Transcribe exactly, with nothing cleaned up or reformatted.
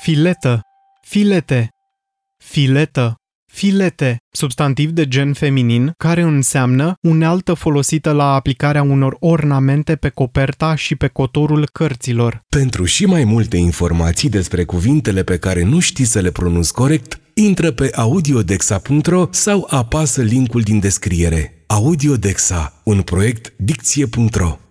filetă, filete, filetă, filete, substantiv de gen feminin care înseamnă unealtă folosită la aplicarea unor ornamente pe coperta și pe cotorul cărților. Pentru și mai multe informații despre cuvintele pe care nu știi să le pronunți corect, intră pe audiodexa punct ro sau apasă linkul din descriere. Audiodexa, un proiect dicție punct ro.